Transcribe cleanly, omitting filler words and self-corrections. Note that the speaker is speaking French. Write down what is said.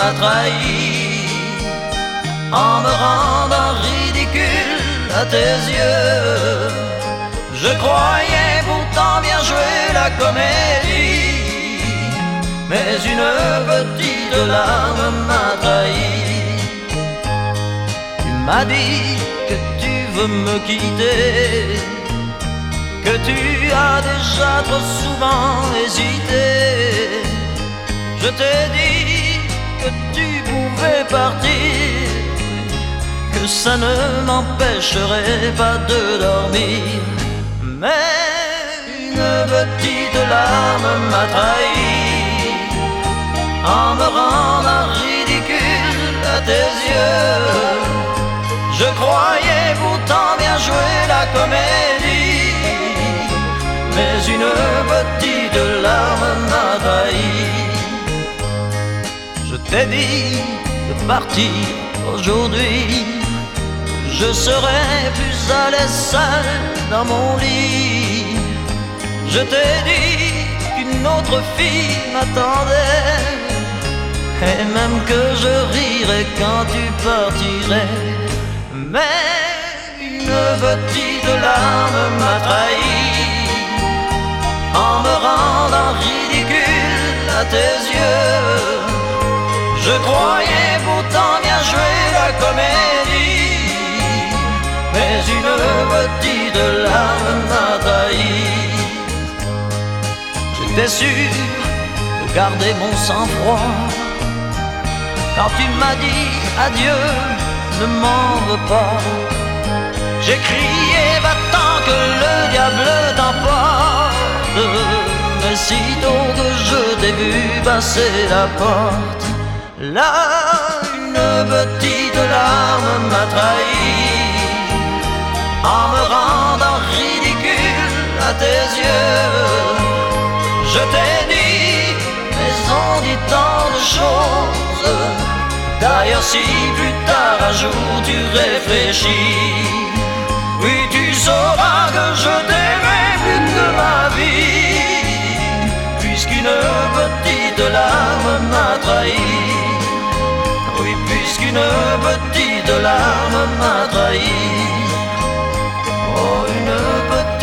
m'a trahi en me rendant ridicule à tes yeux. Je croyais pourtant bien jouer la comédie, mais une petite larme m'a trahi. Tu m'as dit que tu veux me quitter, que tu as déjà trop souvent hésité. Je t'ai dit que tu pouvais partir, que ça ne m'empêcherait pas de dormir. Mais une petite larme m'a trahi en me rendant ridicule à tes yeux. Je croyais pourtant bien jouer la comédie, mais une petite larme m'a trahi. Je t'ai dit de partir aujourd'hui, je serai plus à l'aise seul dans mon lit. Je t'ai dit qu'une autre fille m'attendait, et même que je rirais quand tu partirais. Mais une petite larme m'a trahi en me rendant ridicule à tes yeux. Je croyais pourtant bien jouer la comédie, mais une petite larme m'a trahi. J'étais sûr de garder mon sang-froid quand tu m'as dit adieu, ne m'en veux pas. J'ai crié va-t'en que le diable t'emporte, mais sitôt que je t'ai vu passer la porte, là une petite larme m'a trahi en me rendant ridicule à tes yeux. Je t'ai dit, mais on dit tant de choses. D'ailleurs si plus tard un jour tu réfléchis, oui tu sauras que je t'aimais plus que ma vie, puisqu'une petite larme m'a trahi. Oui, puisqu'une petite larme m'a trahi. Oh, une petite